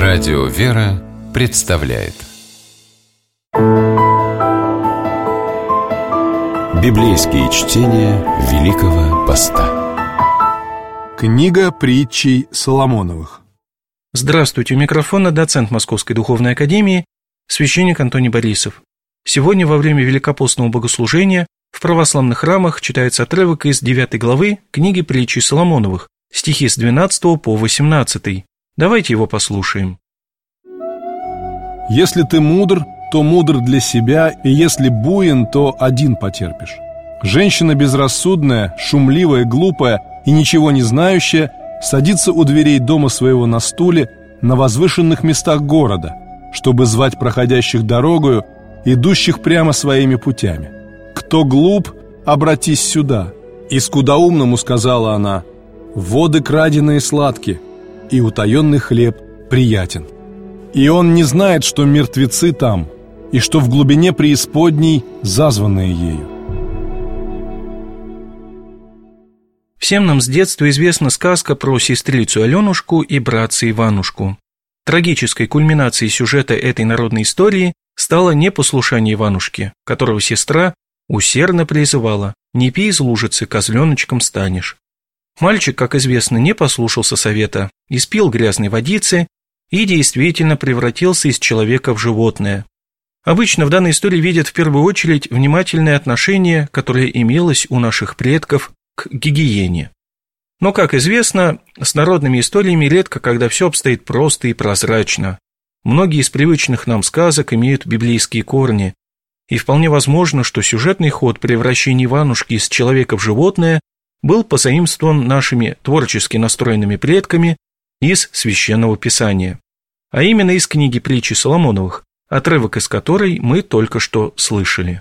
Радио «Вера» представляет библейские чтения Великого Поста. Книга притчей Соломоновых. Здравствуйте, у микрофона доцент Московской Духовной Академии, священник Антоний Борисов. Сегодня во время Великопостного богослужения в православных храмах читается отрывок из 9 главы книги притчей Соломоновых, стихи с 12 по 18. Давайте его послушаем. Если ты мудр, то мудр для себя, и если буин, то один потерпишь. Женщина безрассудная, шумливая, глупая и ничего не знающая садится у дверей дома своего на стуле на возвышенных местах города, чтобы звать проходящих дорогою, идущих прямо своими путями. «Кто глуп, обратись сюда». И скудоумному сказала она: «Воды краденые сладки, и утаенный хлеб приятен». И он не знает, что мертвецы там, и что в глубине преисподней зазванные ею. Всем нам с детства известна сказка про сестрицу Аленушку и братца Иванушку. Трагической кульминацией сюжета этой народной истории стало непослушание Иванушки, которого сестра усердно призывала: «Не пей из лужицы, козленочком станешь». Мальчик, как известно, не послушался совета, испил грязной водицы и действительно превратился из человека в животное. Обычно в данной истории видят в первую очередь внимательное отношение, которое имелось у наших предков к гигиене. Но, как известно, с народными историями редко когда все обстоит просто и прозрачно. Многие из привычных нам сказок имеют библейские корни, и вполне возможно, что сюжетный ход превращения Иванушки из человека в животное был позаимствован нашими творчески настроенными предками из Священного Писания, а именно из книги притчи Соломоновых, отрывок из которой мы только что слышали.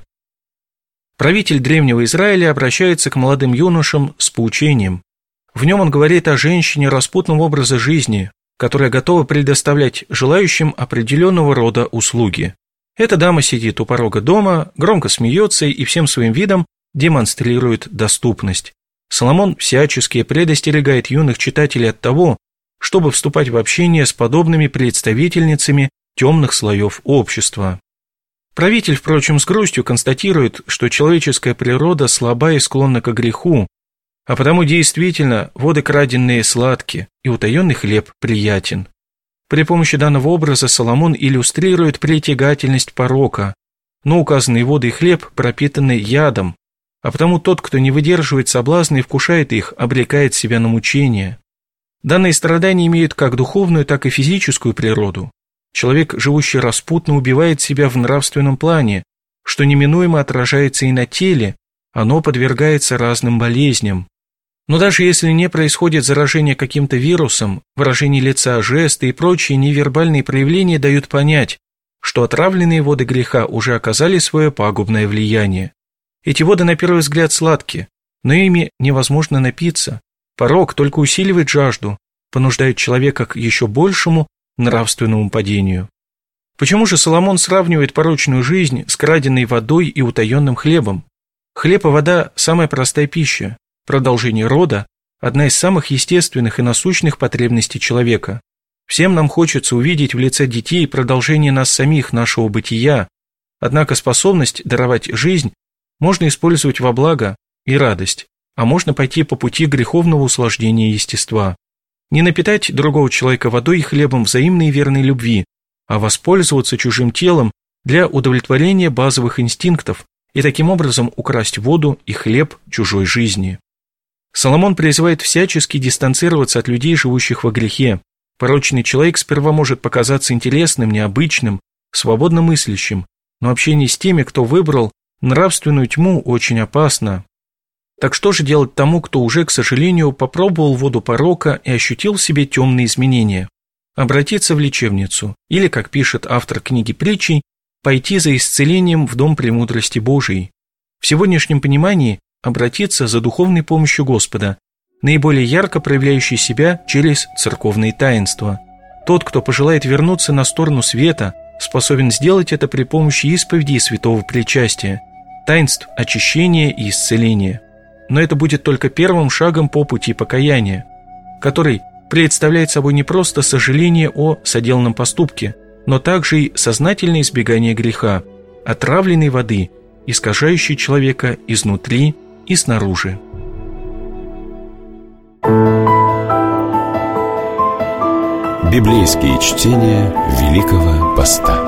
Правитель древнего Израиля обращается к молодым юношам с поучением. В нем он говорит о женщине распутного образа жизни, которая готова предоставлять желающим определенного рода услуги. Эта дама сидит у порога дома, громко смеется и всем своим видом демонстрирует доступность. Соломон всячески предостерегает юных читателей от того, чтобы вступать в общение с подобными представительницами темных слоев общества. Правитель, впрочем, с грустью констатирует, что человеческая природа слаба и склонна к греху, а потому действительно воды краденные сладки, и утаенный хлеб приятен. При помощи данного образа Соломон иллюстрирует притягательность порока, но указанные воды и хлеб пропитаны ядом, а потому тот, кто не выдерживает соблазна и вкушает их, обрекает себя на мучения. Данные страдания имеют как духовную, так и физическую природу. Человек, живущий распутно, убивает себя в нравственном плане, что неминуемо отражается и на теле, оно подвергается разным болезням. Но даже если не происходит заражение каким-то вирусом, выражение лица, жесты и прочие невербальные проявления дают понять, что отравленные воды греха уже оказали свое пагубное влияние. Эти воды на первый взгляд сладки, но ими невозможно напиться. Порок только усиливает жажду, понуждает человека к еще большему нравственному падению. Почему же Соломон сравнивает порочную жизнь с краденной водой и утаенным хлебом? Хлеб и вода – самая простая пища. Продолжение рода – одна из самых естественных и насущных потребностей человека. Всем нам хочется увидеть в лице детей продолжение нас самих, нашего бытия, однако способность даровать жизнь можно использовать во благо и радость, а можно пойти по пути греховного услаждения естества. Не напитать другого человека водой и хлебом взаимной и верной любви, а воспользоваться чужим телом для удовлетворения базовых инстинктов и таким образом украсть воду и хлеб чужой жизни. Соломон призывает всячески дистанцироваться от людей, живущих во грехе. Порочный человек сперва может показаться интересным, необычным, свободно мыслящим, но общение с теми, кто выбрал нравственную тьму, очень опасно. Так что же делать тому, кто уже, к сожалению, попробовал воду порока и ощутил в себе темные изменения? Обратиться в лечебницу или, как пишет автор книги притчей, пойти за исцелением в дом премудрости Божией. В сегодняшнем понимании обратиться за духовной помощью Господа, наиболее ярко проявляющей себя через церковные таинства. Тот, кто пожелает вернуться на сторону света, способен сделать это при помощи исповеди и святого причастия, таинств очищения и исцеления. Но это будет только первым шагом по пути покаяния, который представляет собой не просто сожаление о соделанном поступке, но также и сознательное избегание греха, отравленной воды, искажающей человека изнутри и снаружи. Библейские чтения Великого Поста.